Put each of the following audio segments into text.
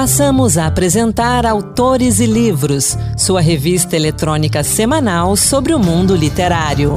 Passamos a apresentar Autores e Livros, sua revista eletrônica semanal sobre o mundo literário.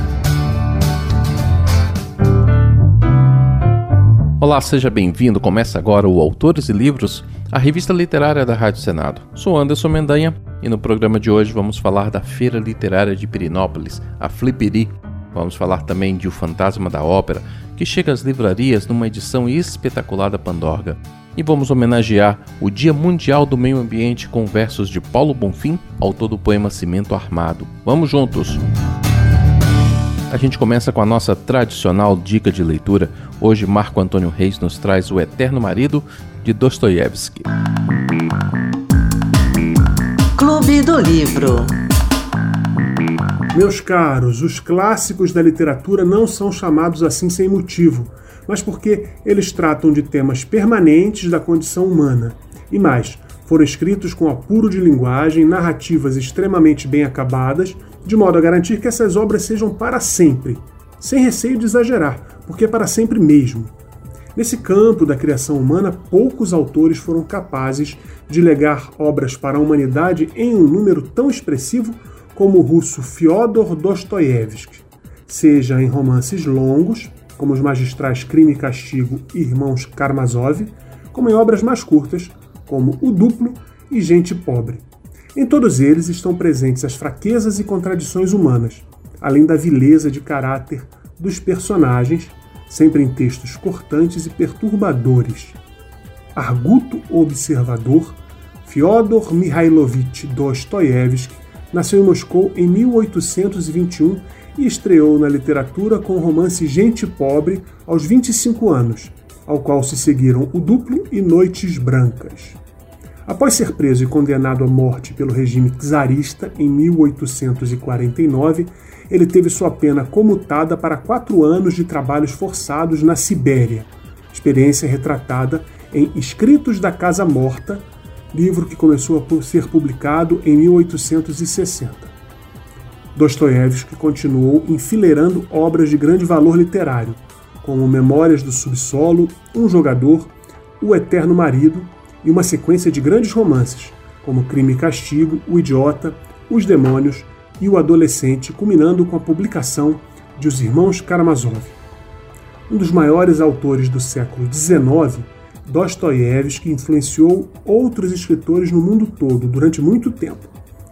Olá, seja bem-vindo. Começa agora o Autores e Livros, a revista literária da Rádio Senado. Sou Anderson Mendanha e no programa de hoje vamos falar da Feira Literária de Pirenópolis, a Fliperi. Vamos falar também de O Fantasma da Ópera, que chega às livrarias numa edição espetacular da Pandorga. E vamos homenagear o Dia Mundial do Meio Ambiente com versos de Paulo Bonfim, autor do poema Cimento Armado. Vamos juntos! A gente começa com a nossa tradicional dica de leitura. Hoje, Marco Antônio Reis nos traz O Eterno Marido, de Dostoiévski. Clube do Livro. Meus caros, os clássicos da literatura não são chamados assim sem motivo, mas porque eles tratam de temas permanentes da condição humana. E mais, foram escritos com apuro de linguagem, narrativas extremamente bem acabadas, de modo a garantir que essas obras sejam para sempre, sem receio de exagerar, porque é para sempre mesmo. Nesse campo da criação humana, poucos autores foram capazes de legar obras para a humanidade em um número tão expressivo como o russo Fyodor Dostoiévski, seja em romances longos, como os magistrais Crime e Castigo e Irmãos Karamazov, como em obras mais curtas, como O Duplo e Gente Pobre. Em todos eles estão presentes as fraquezas e contradições humanas, além da vileza de caráter dos personagens, sempre em textos cortantes e perturbadores. Arguto observador, Fyodor Mikhailovich Dostoiévski nasceu em Moscou em 1821 e estreou na literatura com o romance Gente Pobre aos 25 anos, ao qual se seguiram O Duplo e Noites Brancas. Após ser preso e condenado à morte pelo regime czarista em 1849, ele teve sua pena comutada para 4 anos de trabalhos forçados na Sibéria, experiência retratada em Escritos da Casa Morta, livro que começou a ser publicado em 1860. Dostoiévski continuou enfileirando obras de grande valor literário, como Memórias do Subsolo, Um Jogador, O Eterno Marido e uma sequência de grandes romances, como Crime e Castigo, O Idiota, Os Demônios e O Adolescente, culminando com a publicação de Os Irmãos Karamazov. Um dos maiores autores do século XIX, Dostoiévski influenciou outros escritores no mundo todo durante muito tempo.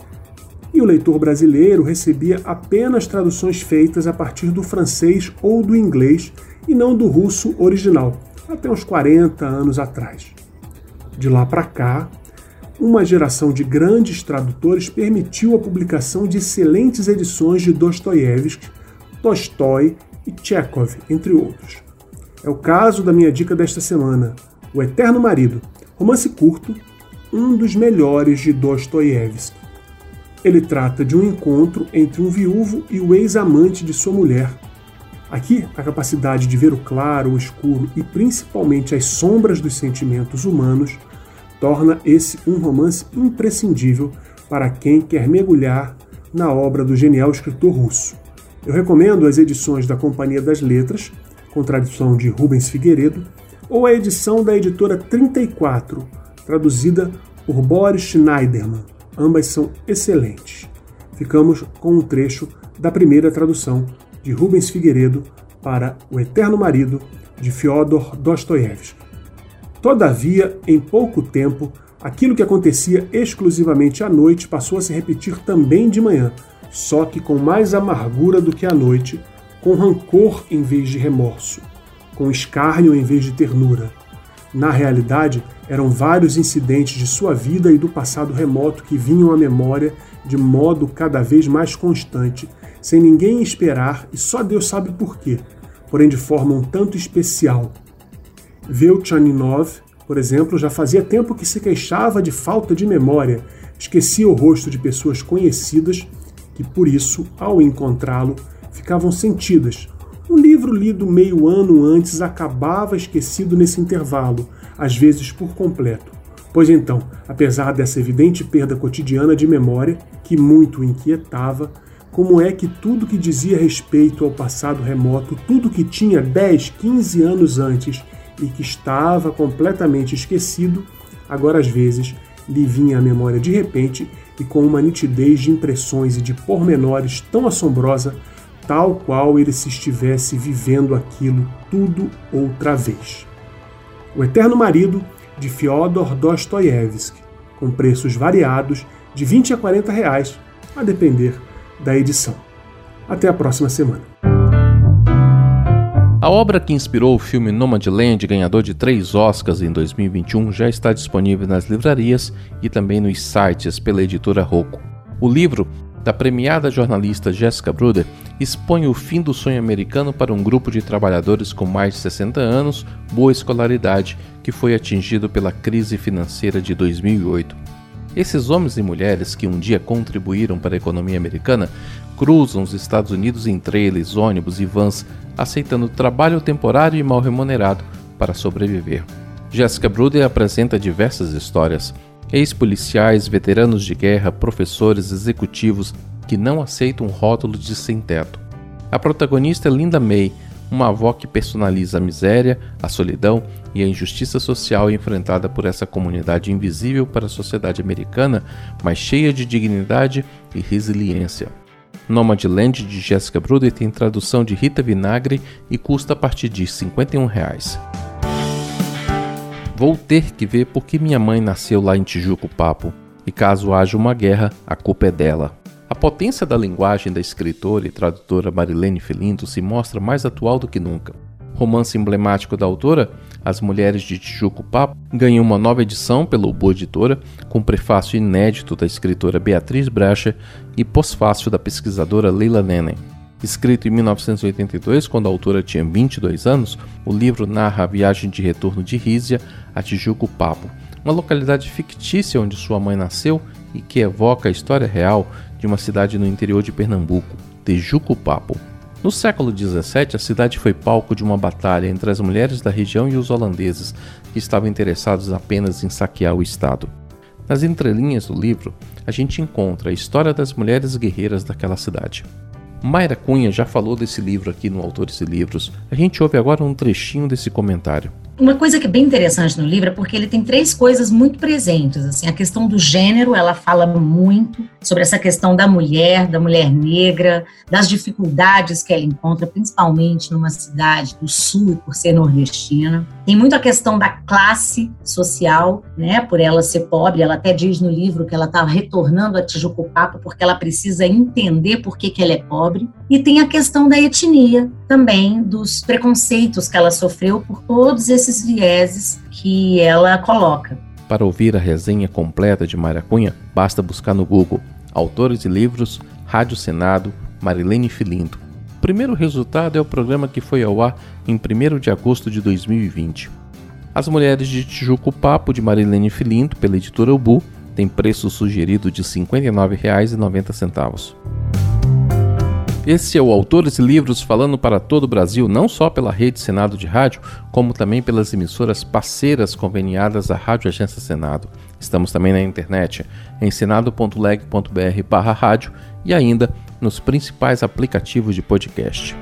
E o leitor brasileiro recebia apenas traduções feitas a partir do francês ou do inglês e não do russo original, até uns 40 anos atrás. De lá para cá, uma geração de grandes tradutores permitiu a publicação de excelentes edições de Dostoiévski, Tolstói e Chekhov, entre outros. É o caso da minha dica desta semana, O Eterno Marido, romance curto, um dos melhores de Dostoiévski. Ele trata de um encontro entre um viúvo e o ex-amante de sua mulher. Aqui, a capacidade de ver o claro, o escuro e principalmente as sombras dos sentimentos humanos torna esse um romance imprescindível para quem quer mergulhar na obra do genial escritor russo. Eu recomendo as edições da Companhia das Letras, com tradução de Rubens Figueiredo, ou a edição da editora 34, traduzida por Boris Schneiderman. Ambas são excelentes. Ficamos com um trecho da primeira tradução de Rubens Figueiredo para O Eterno Marido, de Fyodor Dostoiévski. Todavia, em pouco tempo, aquilo que acontecia exclusivamente à noite passou a se repetir também de manhã, só que com mais amargura do que à noite, com rancor em vez de remorso, com escárnio em vez de ternura. Na realidade, eram vários incidentes de sua vida e do passado remoto que vinham à memória de modo cada vez mais constante, sem ninguém esperar e só Deus sabe por quê, porém de forma um tanto especial. Velchaninov, por exemplo, já fazia tempo que se queixava de falta de memória, esquecia o rosto de pessoas conhecidas que, por isso, ao encontrá-lo, ficavam sentidas. Um livro lido meio ano antes acabava esquecido nesse intervalo, às vezes por completo. Pois então, apesar dessa evidente perda cotidiana de memória, que muito o inquietava, como é que tudo que dizia respeito ao passado remoto, tudo que tinha 10, 15 anos antes e que estava completamente esquecido, agora às vezes lhe vinha à memória de repente e com uma nitidez de impressões e de pormenores tão assombrosa, tal qual ele se estivesse vivendo aquilo tudo outra vez. O Eterno Marido, de Fyodor Dostoiévski, com preços variados de R$20 a R$40, a depender da edição. Até a próxima semana. A obra que inspirou o filme Nomadland, ganhador de 3 Oscars em 2021, já está disponível nas livrarias e também nos sites pela editora Rocco. O livro, da premiada jornalista Jessica Bruder, expõe o fim do sonho americano para um grupo de trabalhadores com mais de 60 anos, boa escolaridade, que foi atingido pela crise financeira de 2008. Esses homens e mulheres que um dia contribuíram para a economia americana cruzam os Estados Unidos em trailers, ônibus e vans, aceitando trabalho temporário e mal remunerado para sobreviver. Jessica Bruder apresenta diversas histórias. Ex-policiais, veteranos de guerra, professores, executivos que não aceitam o rótulo de sem-teto. A protagonista é Linda May, uma avó que personaliza a miséria, a solidão e a injustiça social enfrentada por essa comunidade invisível para a sociedade americana, mas cheia de dignidade e resiliência. Nomadland, de Jessica Bruder, tem tradução de Rita Vinagre e custa a partir de R$ 51. Vou ter que ver porque minha mãe nasceu lá em Tijuco Papo, e caso haja uma guerra, a culpa é dela. A potência da linguagem da escritora e tradutora Marilene Felinto se mostra mais atual do que nunca. Romance emblemático da autora, As Mulheres de Tijuco Papo, ganhou uma nova edição pela Ubu Editora, com prefácio inédito da escritora Beatriz Bracher e pós-fácio da pesquisadora Leila Nennen. Escrito em 1982, quando a autora tinha 22 anos, o livro narra a viagem de retorno de Rízia a Tijuco Papo, uma localidade fictícia onde sua mãe nasceu e que evoca a história real de uma cidade no interior de Pernambuco, Tijuco Papo. No século XVII, a cidade foi palco de uma batalha entre as mulheres da região e os holandeses, que estavam interessados apenas em saquear o estado. Nas entrelinhas do livro, a gente encontra a história das mulheres guerreiras daquela cidade. Mayra Cunha já falou desse livro aqui no Autores e Livros. A gente ouve agora um trechinho desse comentário. Uma coisa que é bem interessante no livro é porque ele tem 3 coisas muito presentes. Assim, a questão do gênero, ela fala muito sobre essa questão da mulher negra, das dificuldades que ela encontra, principalmente numa cidade do sul e por ser nordestina. Tem muito a questão da classe social, né, por ela ser pobre. Ela até diz no livro que ela está retornando a Tijuco Papo porque ela precisa entender por que ela é pobre. E tem a questão da etnia também, dos preconceitos que ela sofreu por todos esses vieses que ela coloca. Para ouvir a resenha completa de Mayra Cunha, basta buscar no Google Autores e Livros, Rádio Senado, Marilene Felinto. O primeiro resultado é o programa que foi ao ar em 1º de agosto de 2020. As Mulheres de Tijuco Papo, de Marilene Felinto, pela editora Ubu, tem preço sugerido de R$ 59,90. Esse é o Autores e Livros falando para todo o Brasil, não só pela Rede Senado de Rádio, como também pelas emissoras parceiras conveniadas à Rádio Agência Senado. Estamos também na internet, em senado.leg.br/rádio e ainda nos principais aplicativos de podcast.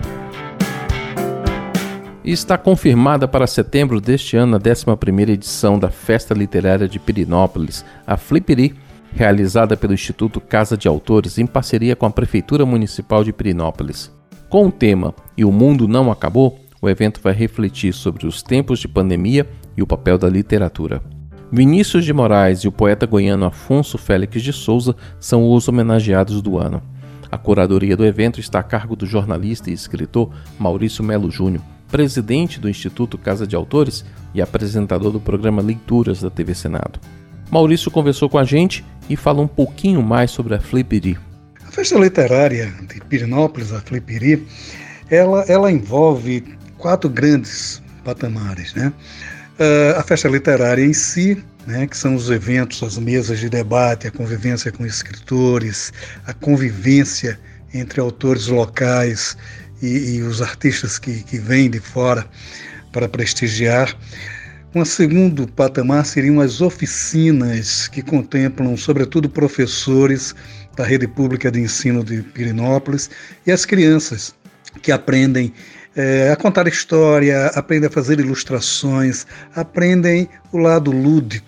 E está confirmada para setembro deste ano a 11ª edição da Festa Literária de Pirenópolis, a Flipiri, realizada pelo Instituto Casa de Autores em parceria com a Prefeitura Municipal de Pirenópolis. Com o tema E o Mundo Não Acabou, o evento vai refletir sobre os tempos de pandemia e o papel da literatura. Vinícius de Moraes e o poeta goiano Afonso Félix de Souza são os homenageados do ano. A curadoria do evento está a cargo do jornalista e escritor Maurício Melo Júnior, presidente do Instituto Casa de Autores e apresentador do programa Leituras da TV Senado. Maurício conversou com a gente e fala um pouquinho mais sobre a Flipiri. A festa literária de Pirenópolis, a Flipiri, ela envolve 4 grandes patamares, né? A festa literária em si, né, que são os eventos, as mesas de debate, a convivência com escritores, a convivência entre autores locais e os artistas que vêm de fora para prestigiar. Um segundo patamar seriam as oficinas, que contemplam, sobretudo, professores da rede pública de ensino de Pirenópolis e as crianças, que aprendem a contar história, aprendem a fazer ilustrações, aprendem o lado lúdico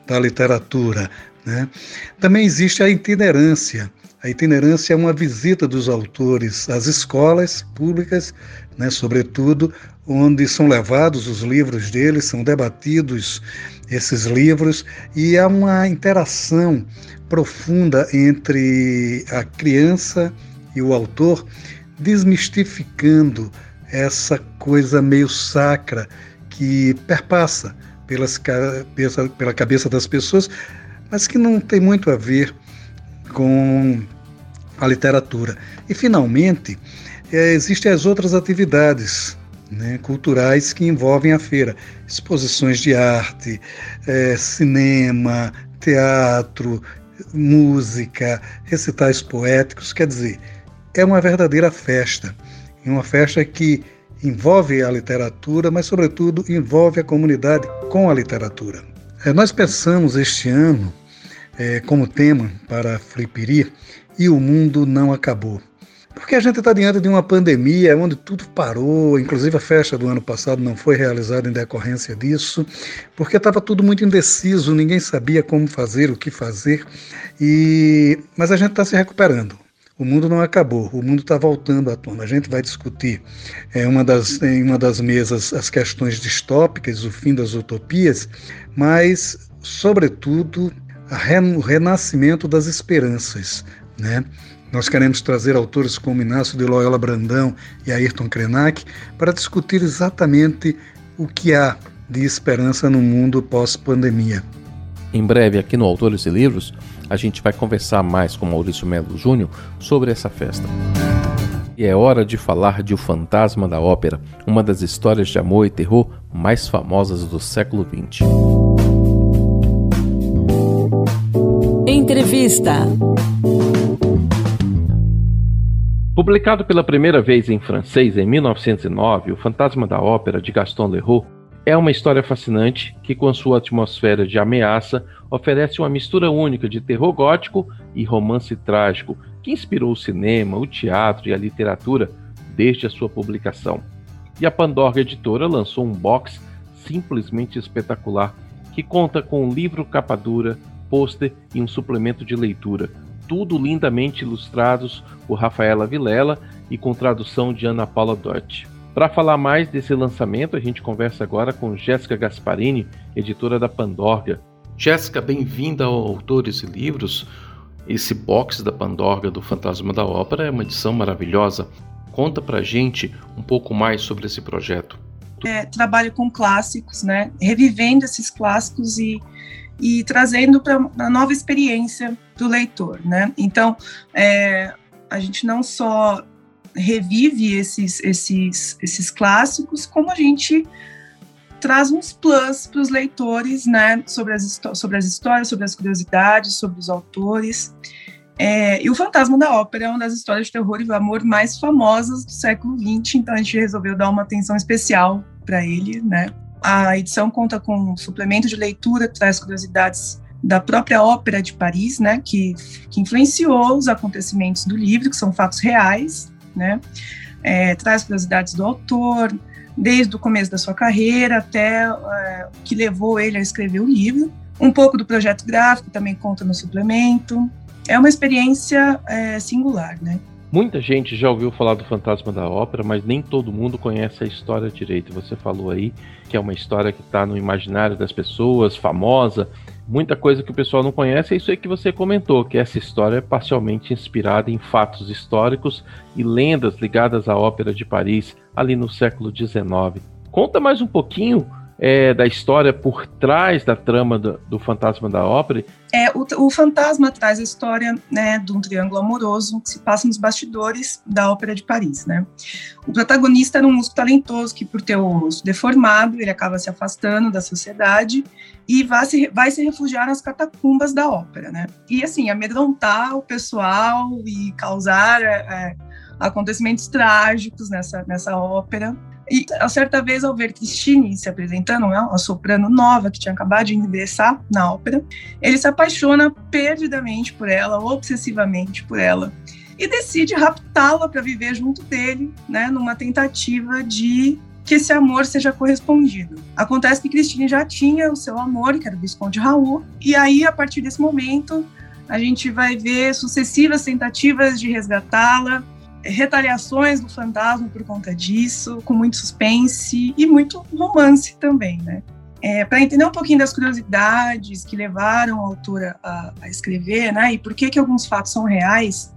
da literatura, né? Também existe a itinerância. A itinerância é uma visita dos autores às escolas públicas, né, sobretudo, onde são levados os livros deles, são debatidos esses livros, e há uma interação profunda entre a criança e o autor, desmistificando essa coisa meio sacra que perpassa pela cabeça das pessoas, mas que não tem muito a ver com a literatura. E, finalmente, existem as outras atividades, né, culturais que envolvem a feira. Exposições de arte, cinema, teatro, música, recitais poéticos. Quer dizer, é uma verdadeira festa. E uma festa que envolve a literatura, mas, sobretudo, envolve a comunidade com a literatura. Nós pensamos este ano como tema para a Flipiri, e o mundo não acabou. Porque a gente está diante de uma pandemia onde tudo parou, inclusive a festa do ano passado não foi realizada em decorrência disso, porque estava tudo muito indeciso, ninguém sabia como fazer, o que fazer, mas a gente está se recuperando. O mundo não acabou, o mundo está voltando à tona. A gente vai discutir em uma das mesas as questões distópicas, o fim das utopias, mas, sobretudo, o renascimento das esperanças, né? Nós queremos trazer autores como Inácio de Loyola Brandão e Ayrton Krenak para discutir exatamente o que há de esperança no mundo pós-pandemia. Em breve, aqui no Autores e Livros, a gente vai conversar mais com Maurício Melo Júnior sobre essa festa. E é hora de falar de O Fantasma da Ópera, uma das histórias de amor e terror mais famosas do século XX. Entrevista. Publicado pela primeira vez em francês em 1909, O Fantasma da Ópera, de Gaston Leroux, é uma história fascinante que, com sua atmosfera de ameaça, oferece uma mistura única de terror gótico e romance trágico, que inspirou o cinema, o teatro e a literatura desde a sua publicação. E a Pandorga Editora lançou um box simplesmente espetacular, que conta com um livro capa dura, pôster e um suplemento de leitura, tudo lindamente ilustrados por Rafaela Vilela e com tradução de Ana Paula Dott. Para falar mais desse lançamento, a gente conversa agora com Jéssica Gasparini, editora da Pandorga. Jéssica, bem-vinda ao Autores e Livros. Esse box da Pandorga do Fantasma da Ópera é uma edição maravilhosa. Conta pra gente um pouco mais sobre esse projeto. Trabalho com clássicos, né? Revivendo esses clássicos e trazendo para uma nova experiência do leitor, né? Então, a gente não só revive esses clássicos, como a gente traz uns plus para os leitores, né? Sobre as histórias, sobre as curiosidades, sobre os autores. E O Fantasma da Ópera é uma das histórias de terror e amor mais famosas do século XX, então a gente resolveu dar uma atenção especial para ele, né? A edição conta com um suplemento de leitura que traz curiosidades da própria Ópera de Paris, né, que influenciou os acontecimentos do livro, que são fatos reais, né, traz curiosidades do autor, desde o começo da sua carreira até o que levou ele a escrever o livro. Um pouco do projeto gráfico também conta no suplemento. É uma experiência singular, né? Muita gente já ouviu falar do Fantasma da Ópera, mas nem todo mundo conhece a história direito. Você falou aí que é uma história que está no imaginário das pessoas, famosa. Muita coisa que o pessoal não conhece é isso aí que você comentou, que essa história é parcialmente inspirada em fatos históricos e lendas ligadas à Ópera de Paris, ali no século XIX. Conta mais um pouquinho da história por trás da trama do Fantasma da Ópera. O Fantasma traz a história, né, de um triângulo amoroso que se passa nos bastidores da Ópera de Paris, né? O protagonista era um músico talentoso que, por ter o rosto deformado, ele acaba se afastando da sociedade e vai se refugiar nas catacumbas da ópera, né? E, assim, amedrontar o pessoal e causar acontecimentos trágicos nessa ópera. E, a certa vez, ao ver Christine se apresentando, uma soprano nova que tinha acabado de ingressar na ópera, ele se apaixona perdidamente por ela, obsessivamente por ela, e decide raptá-la para viver junto dele, né, numa tentativa de que esse amor seja correspondido. Acontece que Christine já tinha o seu amor, que era o Visconde Raoul, e aí, a partir desse momento, a gente vai ver sucessivas tentativas de resgatá-la, retaliações do fantasma por conta disso, com muito suspense e muito romance também, né? Para entender um pouquinho das curiosidades que levaram a autora a escrever, né, e por que alguns fatos são reais,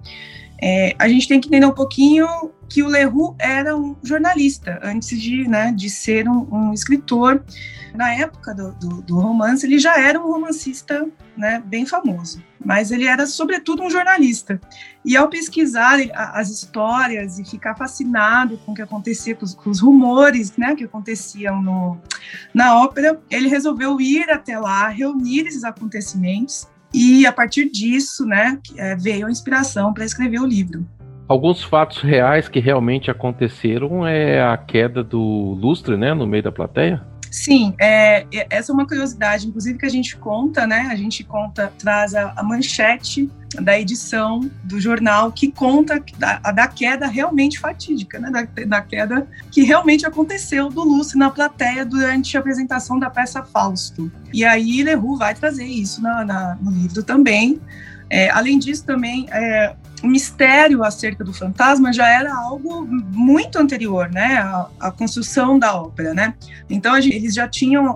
a gente tem que entender um pouquinho que o Leroux era um jornalista antes de ser um escritor. Na época do romance, ele já era um romancista, né, bem famoso, mas ele era, sobretudo, um jornalista. E ao pesquisar as histórias e ficar fascinado com o que acontecia, com os rumores, né, que aconteciam na ópera, ele resolveu ir até lá, reunir esses acontecimentos, e a partir disso, né, veio a inspiração para escrever o livro. Alguns fatos reais que realmente aconteceram é a queda do lustre, né, no meio da plateia? Sim, essa é uma curiosidade, inclusive, que a gente conta, né? A gente traz a manchete da edição do jornal que conta da queda realmente fatídica, né? Da queda que realmente aconteceu do lustre na plateia durante a apresentação da peça Fausto. E aí Leroux vai trazer isso no livro também. Além disso, também, o mistério acerca do fantasma já era algo muito anterior, né, à construção da ópera, né? Então, eles já tinham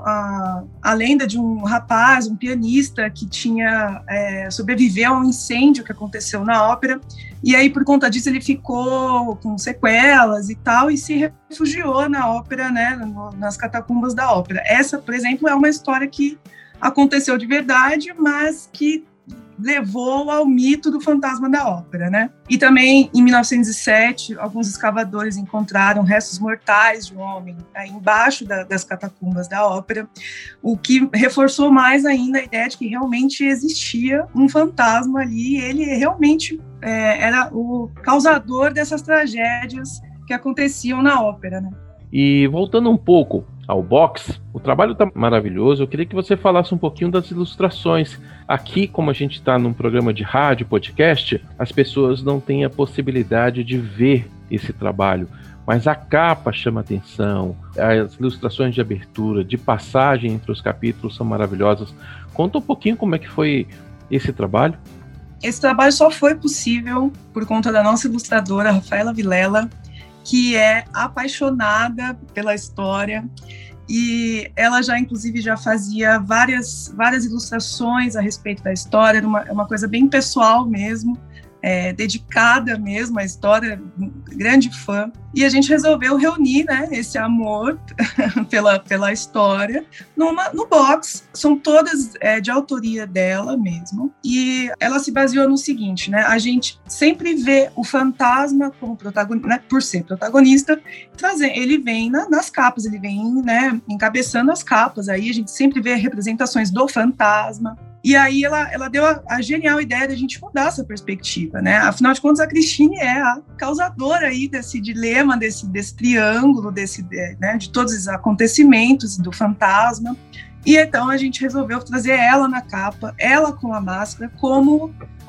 a lenda de um rapaz, um pianista, que sobreviveu a um incêndio que aconteceu na ópera, e aí, por conta disso, ele ficou com sequelas e tal, e se refugiou na ópera, né, nas catacumbas da ópera. Essa, por exemplo, é uma história que aconteceu de verdade, mas que levou ao mito do fantasma da ópera, né? E também, em 1907, alguns escavadores encontraram restos mortais de um homem embaixo das catacumbas da ópera, o que reforçou mais ainda a ideia de que realmente existia um fantasma ali, e ele realmente era o causador dessas tragédias que aconteciam na ópera, né? E voltando um pouco ao box, o trabalho está maravilhoso. Eu queria que você falasse um pouquinho das ilustrações. Aqui, como a gente está num programa de rádio, podcast, as pessoas não têm a possibilidade de ver esse trabalho, mas a capa chama atenção, as ilustrações de abertura, de passagem entre os capítulos são maravilhosas. Conta um pouquinho como é que foi esse trabalho. Esse trabalho só foi possível por conta da nossa ilustradora, Rafaela Vilela, que é apaixonada pela história, e ela inclusive já fazia várias ilustrações a respeito da história. É uma coisa bem pessoal mesmo, dedicada mesmo à história, grande fã, e a gente resolveu reunir, né, esse amor pela história no box. São todas de autoria dela mesmo, e ela se baseou no seguinte, né, a gente sempre vê o fantasma como protagonista, né, por ser protagonista, ele vem nas capas, ele vem, né, encabeçando as capas, aí a gente sempre vê representações do fantasma. E aí ela deu a genial ideia de a gente mudar essa perspectiva, né? Afinal de contas, a Christine é a causadora aí desse dilema, desse triângulo, né, de todos os acontecimentos do fantasma. E então a gente resolveu trazer ela na capa, ela com a máscara, como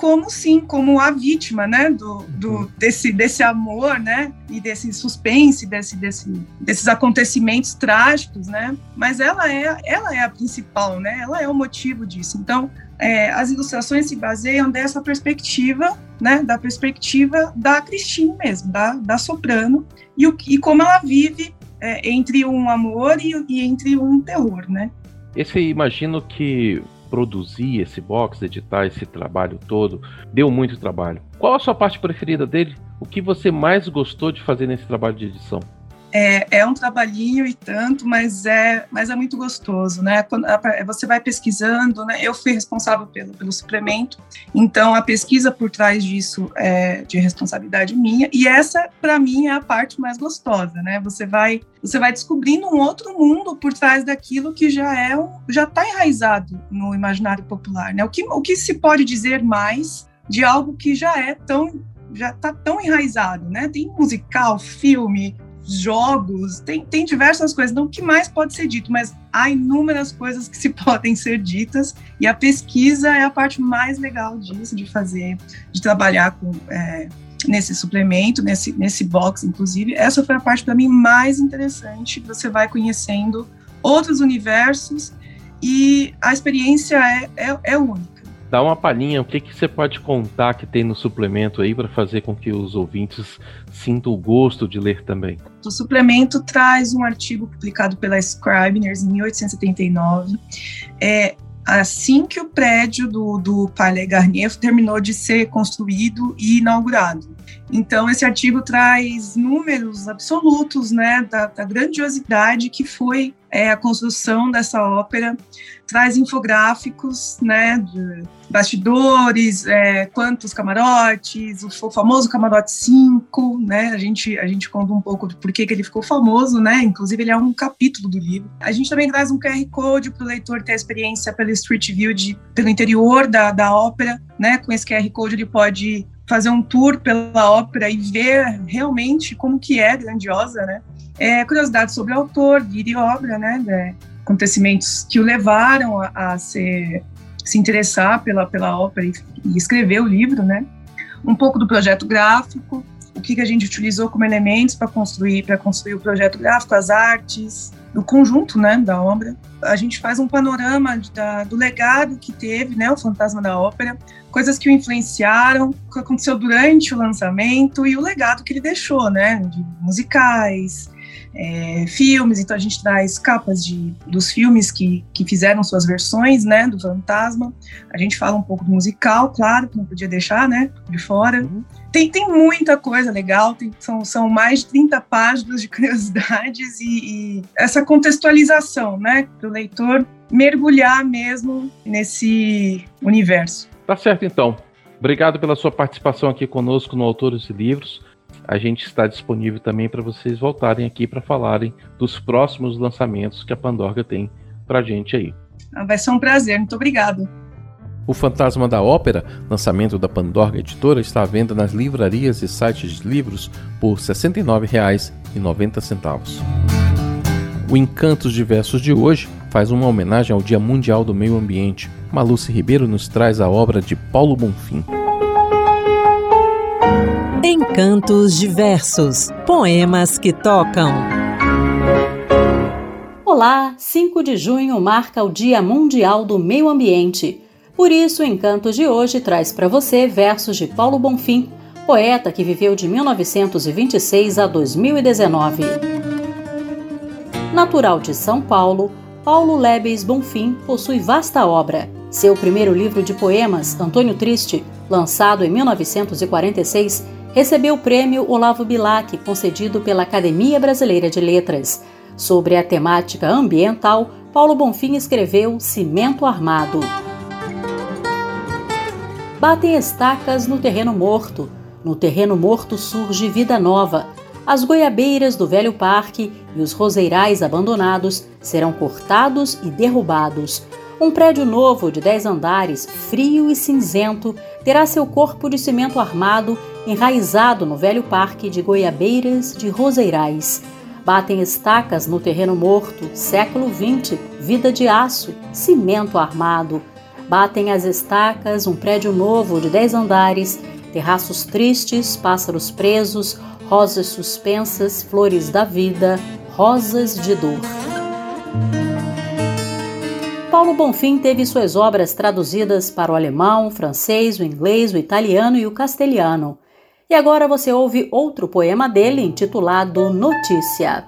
a vítima, né, desse amor, né, e desse suspense, desses acontecimentos trágicos, né, mas ela é a principal, né, ela é o motivo disso. Então, as ilustrações se baseiam dessa perspectiva, né, da perspectiva da Christine mesmo, da soprano, e como ela vive entre um amor e entre um terror, né. Imagino que produzir esse box, editar esse trabalho todo, deu muito trabalho. Qual a sua parte preferida dele? O que você mais gostou de fazer nesse trabalho de edição? É um trabalhinho e tanto, mas é muito gostoso, né? Quando você vai pesquisando, né? Eu fui responsável pelo suplemento, então a pesquisa por trás disso é de responsabilidade minha, e essa, para mim, é a parte mais gostosa, né? Você vai descobrindo um outro mundo por trás daquilo que já está enraizado no imaginário popular, né? O que se pode dizer mais de algo que já está tão enraizado, né? Tem musical, filme, jogos, tem diversas coisas. Então, o que mais pode ser dito? Mas há inúmeras coisas que se podem ser ditas, e a pesquisa é a parte mais legal disso, de fazer, de trabalhar com nesse suplemento, nesse box, inclusive. Essa foi a parte, para mim, mais interessante. Você vai conhecendo outros universos e a experiência é única. Dá uma palhinha, o que você pode contar que tem no suplemento aí para fazer com que os ouvintes sintam o gosto de ler também? O suplemento traz um artigo publicado pela Scribners em 1879, assim que o prédio do Palais Garnier terminou de ser construído e inaugurado. Então, esse artigo traz números absolutos, né, da grandiosidade que foi a construção dessa ópera, traz infográficos, né, de bastidores, quantos camarotes, o famoso camarote 5, né, a gente conta um pouco do porquê que ele ficou famoso, né, inclusive ele é um capítulo do livro. A gente também traz um QR Code para o leitor ter a experiência pelo Street View, pelo interior da ópera, né, com esse QR Code ele pode fazer um tour pela ópera e ver realmente como que é grandiosa, né? Curiosidades sobre o autor, vida e obra, né? Acontecimentos que o levaram a se interessar pela ópera e escrever o livro, né? Um pouco do projeto gráfico, o que a gente utilizou como elementos para construir o projeto gráfico, as artes, o conjunto, né, da obra. A gente faz um panorama do legado que teve, né, o Fantasma da Ópera, coisas que o influenciaram, o que aconteceu durante o lançamento e o legado que ele deixou, né, de musicais, filmes. Então a gente traz capas dos filmes que fizeram suas versões, né, do Fantasma. A gente fala um pouco do musical, claro, que não podia deixar, né, de fora. Tem muita coisa legal, são mais de 30 páginas de curiosidades e essa contextualização, né, para o leitor mergulhar mesmo nesse universo. Tá certo, então. Obrigado pela sua participação aqui conosco no Autores e Livros. A gente está disponível também para vocês voltarem aqui para falarem dos próximos lançamentos que a Pandorga tem para a gente aí. Vai ser um prazer, muito obrigada. O Fantasma da Ópera, lançamento da Pandorga Editora, está à venda nas livrarias e sites de livros por R$ 69,90. O Encantos Diversos de hoje faz uma homenagem ao Dia Mundial do Meio Ambiente. Maluce Ribeiro nos traz a obra de Paulo Bonfim. Encantos Diversos, poemas que tocam. Olá, 5 de junho marca o Dia Mundial do Meio Ambiente. Por isso, o Encantos de hoje traz para você versos de Paulo Bonfim, poeta que viveu de 1926 a 2019. Natural de São Paulo, Paulo Lebes Bonfim possui vasta obra. Seu primeiro livro de poemas, Antônio Triste, lançado em 1946, recebeu o prêmio Olavo Bilac, concedido pela Academia Brasileira de Letras. Sobre a temática ambiental, Paulo Bonfim escreveu Cimento Armado. Batem estacas no terreno morto. No terreno morto surge vida nova. As goiabeiras do velho parque e os roseirais abandonados serão cortados e derrubados. Um prédio novo de 10 andares, frio e cinzento, terá seu corpo de cimento armado enraizado no velho parque de goiabeiras de roseirais. Batem estacas no terreno morto, século XX, vida de aço, cimento armado. Batem as estacas, um prédio novo de 10 andares, terraços tristes, pássaros presos, rosas suspensas, flores da vida, rosas de dor. Paulo Bonfim teve suas obras traduzidas para o alemão, o francês, o inglês, o italiano e o castelhano. E agora você ouve outro poema dele intitulado Notícia.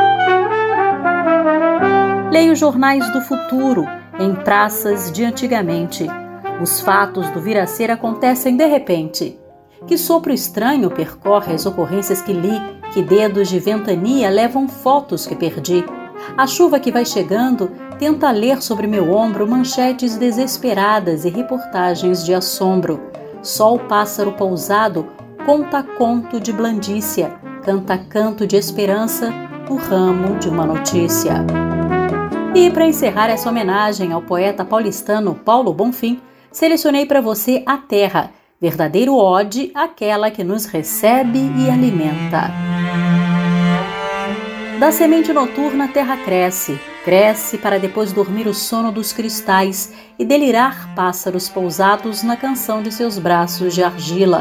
Leio jornais do futuro em praças de antigamente. Os fatos do vir a ser acontecem de repente. Que sopro estranho percorre as ocorrências que li, que dedos de ventania levam fotos que perdi. A chuva que vai chegando tenta ler sobre meu ombro manchetes desesperadas e reportagens de assombro. Só o pássaro pousado conta conto de blandícia, canta canto de esperança no ramo de uma notícia. E para encerrar essa homenagem ao poeta paulistano Paulo Bonfim, selecionei para você A Terra, verdadeiro ode àquela que nos recebe e alimenta. Da semente noturna a terra cresce, cresce para depois dormir o sono dos cristais e delirar pássaros pousados na canção de seus braços de argila.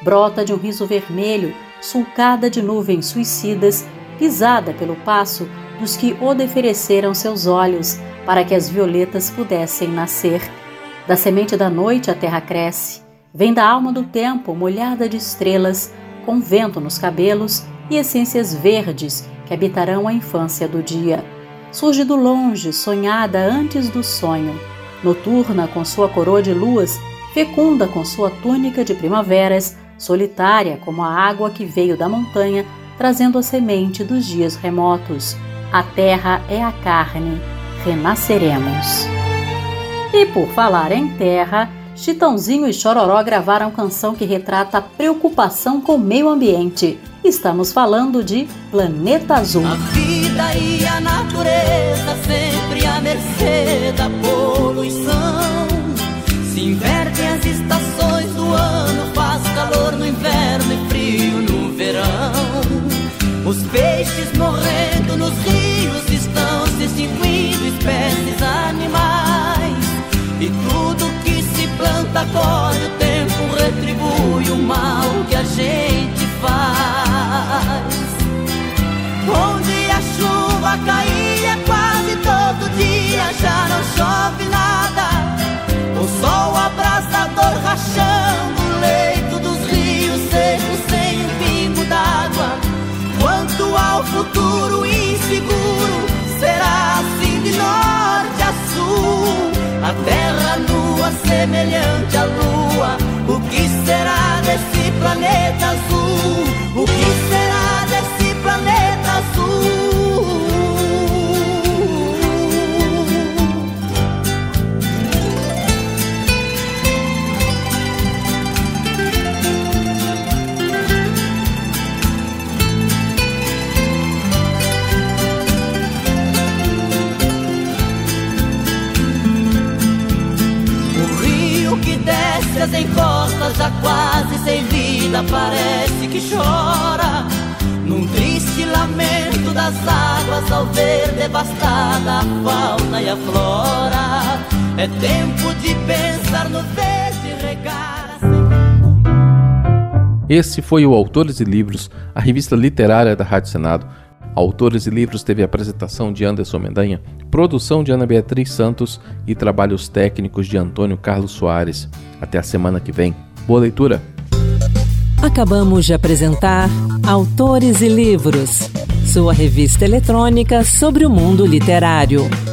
brota de um riso vermelho, sulcada de nuvens suicidas, pisada pelo passo dos que o defereceram seus olhos, para que as violetas pudessem nascer. Da semente da noite a terra cresce, vem da alma do tempo molhada de estrelas, com vento nos cabelos e essências verdes que habitarão a infância do dia. Surge do longe, sonhada antes do sonho, noturna com sua coroa de luas, fecunda com sua túnica de primaveras, solitária como a água que veio da montanha, trazendo a semente dos dias remotos. A terra é a carne, renasceremos. E por falar em terra, Chitãozinho e Chororó gravaram canção que retrata a preocupação com o meio ambiente. Estamos falando de Planeta Azul. A vida e a natureza sempre à mercê da poluição. Se invertem as estações do ano, faz calor no inverno e frio no verão. Os peixes morrendo nos rios estão se extinguindo, espécies animais. E tudo que se planta colhe, o tempo retribui o mal que a gente faz. Onde a chuva caía quase todo dia, já não chove nada. O sol abrasador rachando o leito dos rios secos sem um pingo d'água. Quanto ao futuro inseguro, será assim de norte a sul. A terra nua semelhante à lua. O que será desse planeta azul? O que será desse planeta azul? Desce as encostas já quase sem vida, parece que chora num triste lamento das águas ao ver devastada a fauna e a flora. É tempo de pensar no verde e regar a... Esse foi o Autores e Livros, a revista literária da Rádio Senado. Autores e Livros teve a apresentação de Anderson Mendanha, produção de Ana Beatriz Santos e trabalhos técnicos de Antônio Carlos Soares. Até a semana que vem. Boa leitura! Acabamos de apresentar Autores e Livros, sua revista eletrônica sobre o mundo literário.